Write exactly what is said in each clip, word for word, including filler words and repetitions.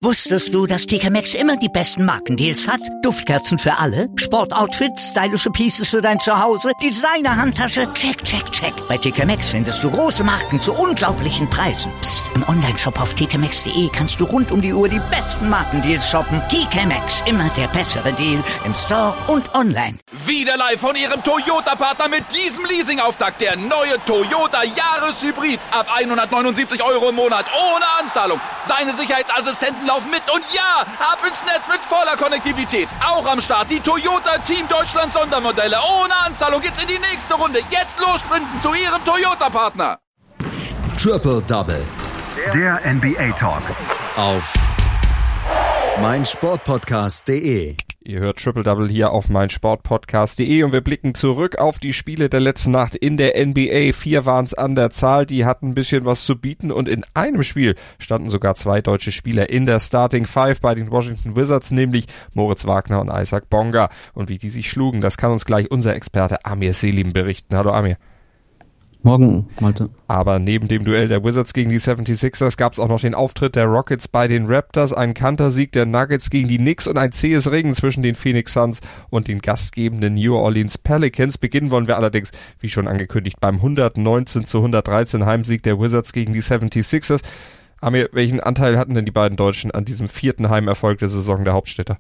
Wusstest du, dass T K Maxx immer die besten Markendeals hat? Duftkerzen für alle, Sportoutfits, stylische Pieces für dein Zuhause, Designer-Handtasche, check, check, check. Bei T K Maxx findest du große Marken zu unglaublichen Preisen. Psst. Im Onlineshop auf t k maxx punkt d e kannst du rund um die Uhr die besten Markendeals shoppen. T K Maxx, immer der bessere Deal im Store und online. Wieder live von Ihrem Toyota-Partner mit diesem Leasing-Auftakt. Der neue Toyota Jahreshybrid. Ab hundertneunundsiebzig Euro im Monat ohne Anzahlung. Seine Sicherheitsassistenten laufen mit und ja, ab ins Netz mit voller Konnektivität. Auch am Start die Toyota Team Deutschland Sondermodelle. Ohne Anzahlung geht's in die nächste Runde. Jetzt los sprinten zu Ihrem Toyota-Partner. Triple Double. Der N B A Talk. Auf meinsportpodcast punkt de. Ihr hört Triple Double hier auf meinsportpodcast punkt de und wir blicken zurück auf die Spiele der letzten Nacht in der N B A. Vier waren es an der Zahl, die hatten ein bisschen was zu bieten und in einem Spiel standen sogar zwei deutsche Spieler in der Starting Five bei den Washington Wizards, nämlich Moritz Wagner und Isaac Bonga. Und wie die sich schlugen, das kann uns gleich unser Experte Amir Selim berichten. Hallo Amir. Morgen, Malte. Aber neben dem Duell der Wizards gegen die seventy-sixers gab es auch noch den Auftritt der Rockets bei den Raptors, einen Kantersieg der Nuggets gegen die Knicks und ein zähes Ringen zwischen den Phoenix Suns und den gastgebenden New Orleans Pelicans. Beginnen wollen wir allerdings, wie schon angekündigt, beim hundertneunzehn zu hundertdreizehn Heimsieg der Wizards gegen die seventy-sixers. Amir, welchen Anteil hatten denn die beiden Deutschen an diesem vierten Heimerfolg der Saison der Hauptstädter?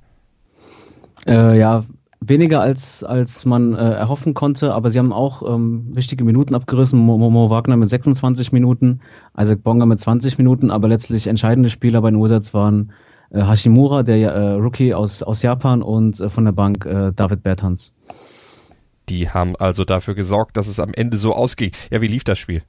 Äh, ja, weniger als als man äh, erhoffen konnte, aber sie haben auch ähm, wichtige Minuten abgerissen. Mo, Mo Wagner mit sechsundzwanzig Minuten, Isaac Bonga mit zwanzig Minuten, aber letztlich entscheidende Spieler bei den Wizards waren äh, Hashimura, der äh, Rookie aus aus Japan, und äh, von der Bank äh, David Bertans. Die haben also dafür gesorgt, dass es am Ende so ausging. Ja, wie lief das Spiel?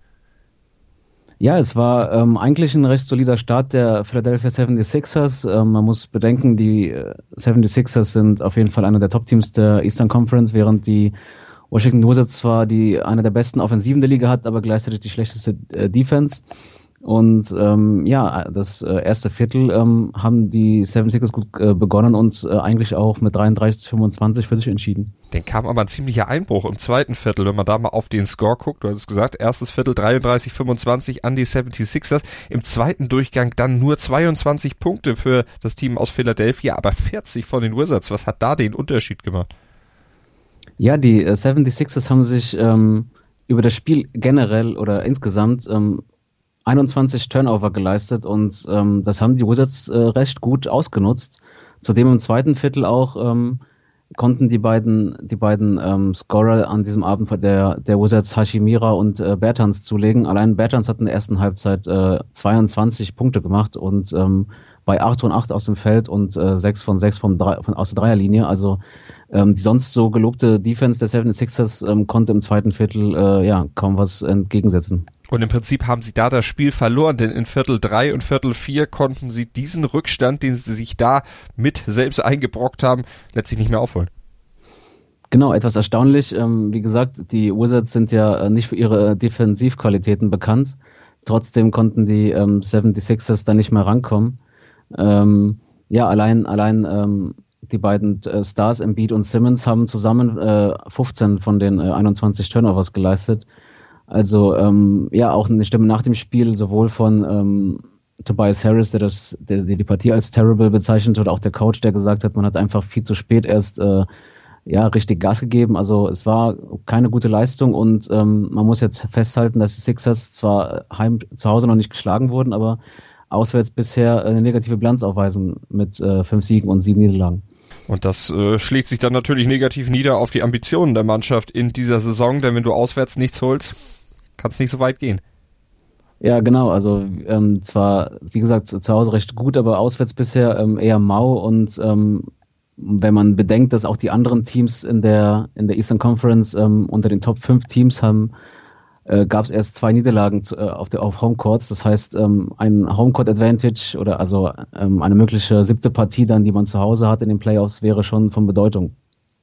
Ja, es war ähm, eigentlich ein recht solider Start der Philadelphia seventy-sixers. Ähm, man muss bedenken, die äh, seventy-sixers sind auf jeden Fall einer der Top-Teams der Eastern Conference, während die Washington Wizards zwar die eine der besten Offensiven der Liga hat, aber gleichzeitig die schlechteste äh, Defense. Und ähm, ja, das äh, erste Viertel ähm, haben die seventy-sixers gut äh, begonnen und äh, eigentlich auch mit dreiunddreißig zu fünfundzwanzig für sich entschieden. Dann kam aber ein ziemlicher Einbruch im zweiten Viertel, wenn man da mal auf den Score guckt. Du hast es gesagt, erstes Viertel dreiunddreißig fünfundzwanzig an die seventy-sixers. Im zweiten Durchgang dann nur zweiundzwanzig Punkte für das Team aus Philadelphia, aber vierzig von den Wizards. Was hat da den Unterschied gemacht? Ja, die äh, seventy-sixers haben sich ähm, über das Spiel generell oder insgesamt ähm, einundzwanzig Turnover geleistet und ähm, das haben die Wizards äh, recht gut ausgenutzt. Zudem im zweiten Viertel auch ähm, konnten die beiden die beiden ähm, Scorer an diesem Abend der der Wizards, Hashimura und äh, Bertans, zulegen. Allein Bertans hat in der ersten Halbzeit äh, zweiundzwanzig Punkte gemacht und ähm, bei acht von acht aus dem Feld und äh, sechs von sechs vom Dre- von, aus der Dreierlinie. Also ähm, die sonst so gelobte Defense der seventy-sixers ähm, konnte im zweiten Viertel äh, ja kaum was entgegensetzen. Und im Prinzip haben sie da das Spiel verloren, denn in Viertel drei und Viertel vier konnten sie diesen Rückstand, den sie sich da mit selbst eingebrockt haben, letztlich nicht mehr aufholen. Genau, etwas erstaunlich. Ähm, wie gesagt, die Wizards sind ja nicht für ihre Defensivqualitäten bekannt. Trotzdem konnten die ähm, seventy-sixers da nicht mehr rankommen. Ähm, ja, allein allein ähm, die beiden äh, Stars, Embiid und Simmons, haben zusammen äh, fünfzehn von den äh, einundzwanzig Turnovers geleistet. Also ähm, ja, auch eine Stimme nach dem Spiel, sowohl von ähm, Tobias Harris, der das der, der die Partie als terrible bezeichnet, oder auch der Coach, der gesagt hat, man hat einfach viel zu spät erst äh, ja richtig Gas gegeben. Also es war keine gute Leistung und ähm, man muss jetzt festhalten, dass die Sixers zwar heim zu Hause noch nicht geschlagen wurden, aber auswärts bisher eine negative Bilanz aufweisen mit äh, fünf Siegen und sieben Niederlagen. Und das äh, schlägt sich dann natürlich negativ nieder auf die Ambitionen der Mannschaft in dieser Saison, denn wenn du auswärts nichts holst, kann es nicht so weit gehen. Ja, genau. Also ähm, zwar, wie gesagt, zu Hause recht gut, aber auswärts bisher ähm, eher mau. Und ähm, wenn man bedenkt, dass auch die anderen Teams in der in der Eastern Conference ähm, unter den Top fünf Teams haben, äh, gab es erst zwei Niederlagen zu, äh, auf der auf Homecourts. Das heißt, ähm, ein Homecourt Advantage oder also ähm, eine mögliche siebte Partie dann, die man zu Hause hat in den Playoffs, wäre schon von Bedeutung.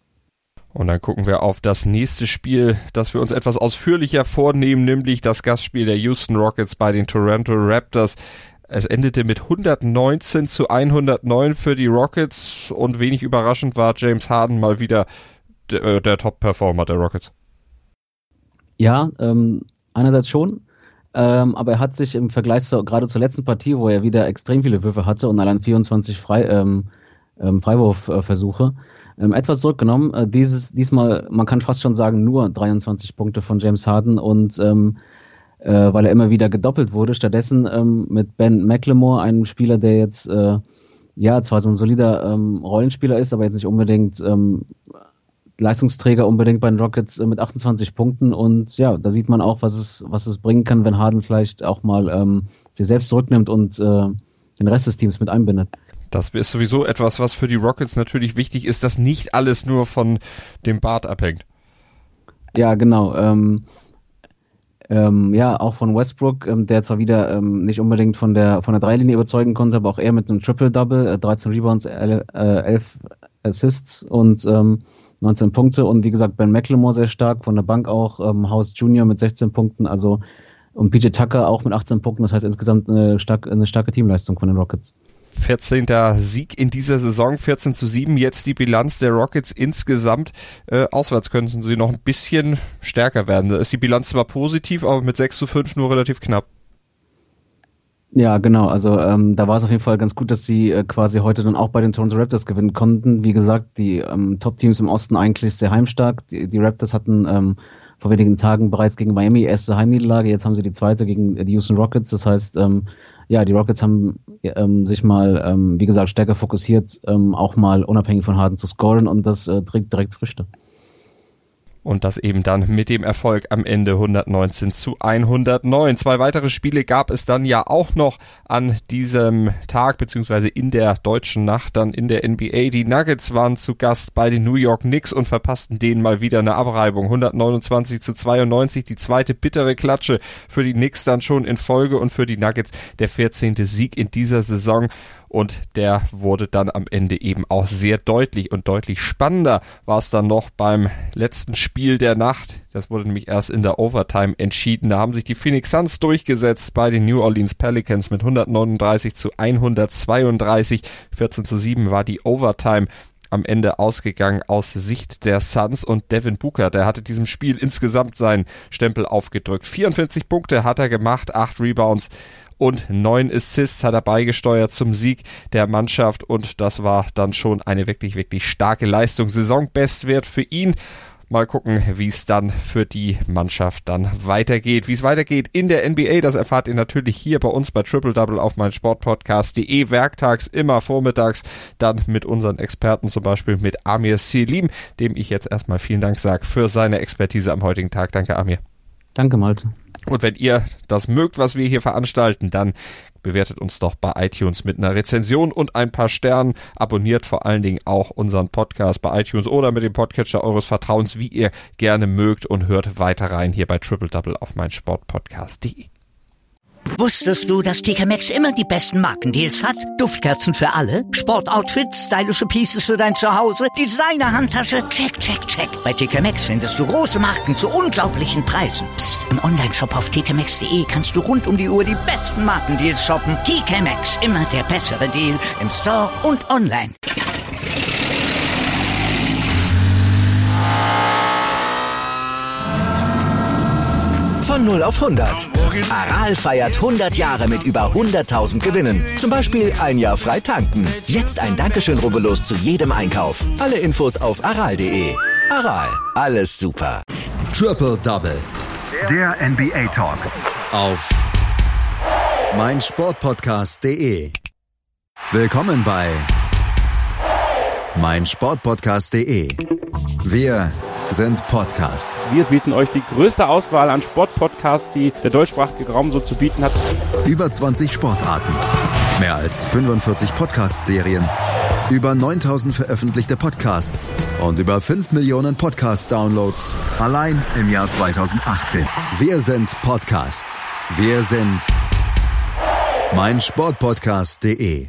Und dann gucken wir auf das nächste Spiel, das wir uns etwas ausführlicher vornehmen, nämlich das Gastspiel der Houston Rockets bei den Toronto Raptors. Es endete mit hundertneunzehn zu hundertneun für die Rockets und wenig überraschend war James Harden mal wieder der, der Top-Performer der Rockets. Ja, ähm, einerseits schon. Ähm, aber er hat sich im Vergleich zu, gerade zur letzten Partie, wo er wieder extrem viele Würfe hatte und allein vierundzwanzig Frei, ähm, ähm, Freiwurfversuche, ähm, etwas zurückgenommen. Äh, dieses, diesmal, man kann fast schon sagen, nur dreiundzwanzig Punkte von James Harden und ähm, äh, weil er immer wieder gedoppelt wurde. Stattdessen ähm, mit Ben McLemore, einem Spieler, der jetzt äh, ja zwar so ein solider ähm, Rollenspieler ist, aber jetzt nicht unbedingt ähm, Leistungsträger unbedingt bei den Rockets mit achtundzwanzig Punkten und ja, da sieht man auch, was es was es bringen kann, wenn Harden vielleicht auch mal ähm, sich selbst zurücknimmt und äh, den Rest des Teams mit einbindet. Das ist sowieso etwas, was für die Rockets natürlich wichtig ist, dass nicht alles nur von dem Bart abhängt. Ja, genau. Ähm, ähm, ja, auch von Westbrook, ähm, der zwar wieder ähm, nicht unbedingt von der von der Dreilinie überzeugen konnte, aber auch er mit einem Triple-Double, äh, dreizehn Rebounds, elf Assists und ähm, neunzehn Punkte und wie gesagt Ben McLemore sehr stark, von der Bank auch, ähm, House Junior mit sechzehn Punkten, also und P J Tucker auch mit achtzehn Punkten, das heißt insgesamt eine, stark, eine starke Teamleistung von den Rockets. vierzehnter Sieg in dieser Saison, vierzehn zu sieben, jetzt die Bilanz der Rockets insgesamt. Äh, auswärts könnten sie noch ein bisschen stärker werden. Da ist die Bilanz zwar positiv, aber mit sechs zu fünf nur relativ knapp. Ja, genau. Also ähm, da war es auf jeden Fall ganz gut, dass sie äh, quasi heute dann auch bei den Toronto Raptors gewinnen konnten. Wie gesagt, die ähm, Top-Teams im Osten eigentlich sehr heimstark. Die, die Raptors hatten ähm, vor wenigen Tagen bereits gegen Miami erste Heimniederlage. Jetzt haben sie die zweite gegen die Houston Rockets. Das heißt, ähm, ja, die Rockets haben ähm, sich mal, ähm, wie gesagt, stärker fokussiert, ähm, auch mal unabhängig von Harden zu scoren und das äh, trägt direkt Früchte. Und das eben dann mit dem Erfolg am Ende hundertneunzehn zu hundertneun. Zwei weitere Spiele gab es dann ja auch noch an diesem Tag, beziehungsweise in der deutschen Nacht dann in der N B A. Die Nuggets waren zu Gast bei den New York Knicks und verpassten denen mal wieder eine Abreibung. hundertneunundzwanzig zu zweiundneunzig, die zweite bittere Klatsche für die Knicks dann schon in Folge und für die Nuggets der vierzehnte Sieg in dieser Saison. Und der wurde dann am Ende eben auch sehr deutlich und deutlich spannender war es dann noch beim letzten Spiel der Nacht. Das wurde nämlich erst in der Overtime entschieden. Da haben sich die Phoenix Suns durchgesetzt bei den New Orleans Pelicans mit hundertneununddreißig zu hundertzweiunddreißig. vierzehn zu sieben war die Overtime am Ende ausgegangen aus Sicht der Suns und Devin Booker, der hatte diesem Spiel insgesamt seinen Stempel aufgedrückt. vierundvierzig Punkte hat er gemacht, acht Rebounds und neun Assists hat er beigesteuert zum Sieg der Mannschaft und das war dann schon eine wirklich, wirklich starke Leistung. Saisonbestwert für ihn. Mal gucken, wie es dann für die Mannschaft dann weitergeht. Wie es weitergeht in der N B A, das erfahrt ihr natürlich hier bei uns bei Triple Double auf meinsportpodcast punkt de. Werktags, immer vormittags, dann mit unseren Experten, zum Beispiel mit Amir Selim, dem ich jetzt erstmal vielen Dank sage für seine Expertise am heutigen Tag. Danke, Amir. Danke, Malte. Und wenn ihr das mögt, was wir hier veranstalten, dann bewertet uns doch bei iTunes mit einer Rezension und ein paar Sternen. Abonniert vor allen Dingen auch unseren Podcast bei iTunes oder mit dem Podcatcher eures Vertrauens, wie ihr gerne mögt, und hört weiter rein hier bei Triple Double auf meinsportpodcast punkt de. Wusstest du, dass T K Maxx immer die besten Markendeals hat? Duftkerzen für alle, Sportoutfits, stylische Pieces für dein Zuhause, Designer-Handtasche, check, check, check. Bei T K Maxx findest du große Marken zu unglaublichen Preisen. Psst. Im Onlineshop auf t k maxx punkt de kannst du rund um die Uhr die besten Markendeals shoppen. T K Maxx, immer der bessere Deal im Store und online. Von null auf hundert. Aral feiert hundert Jahre mit über hunderttausend Gewinnen. Zum Beispiel ein Jahr frei tanken. Jetzt ein Dankeschön, rubbellos zu jedem Einkauf. Alle Infos auf aral punkt de. Aral, alles super. Triple Double. Der N B A Talk. Auf meinsportpodcast punkt de. Willkommen bei meinsportpodcast punkt de. Wir sind Podcast. Wir bieten euch die größte Auswahl an Sportpodcasts, die der deutschsprachige Raum so zu bieten hat. Über zwanzig Sportarten, mehr als fünfundvierzig Podcast-Serien, über neuntausend veröffentlichte Podcasts und über fünf Millionen Podcast-Downloads allein im Jahr zweitausendachtzehn. Wir sind Podcast. Wir sind meinsportpodcast punkt de.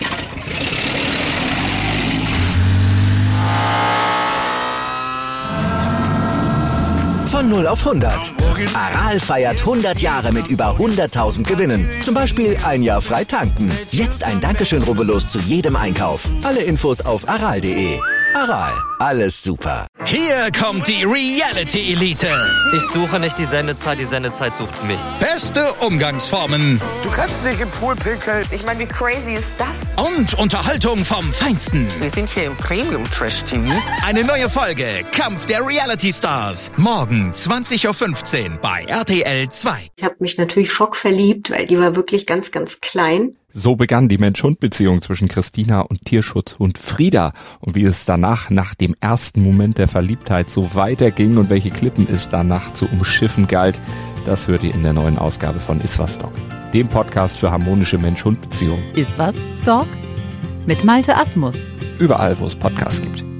Von null auf hundert. Aral feiert hundert Jahre mit über hunderttausend Gewinnen. Zum Beispiel ein Jahr frei tanken. Jetzt ein Dankeschön, rubbellos zu jedem Einkauf. Alle Infos auf aral punkt de. Aral, alles super. Hier kommt die Reality Elite. Ich suche nicht die Sendezeit, die Sendezeit sucht mich. Beste Umgangsformen. Du kannst nicht im Pool pinkeln. Ich meine, wie crazy ist das? Und Unterhaltung vom Feinsten. Wir sind hier im Premium-Trash-T V. Eine neue Folge, Kampf der Reality Stars. Morgen zwanzig Uhr fünfzehn bei R T L zwei. Ich habe mich natürlich schockverliebt, weil die war wirklich ganz, ganz klein. So begann die Mensch-Hund-Beziehung zwischen Christina und Tierschutzhund Frieda. Und wie es danach, nach dem ersten Moment der Verliebtheit, so weiterging und welche Klippen es danach zu umschiffen galt, das hört ihr in der neuen Ausgabe von Iswas Dog, dem Podcast für harmonische Mensch-Hund-Beziehungen. Iswas Dog mit Malte Asmus. Überall, wo es Podcasts gibt.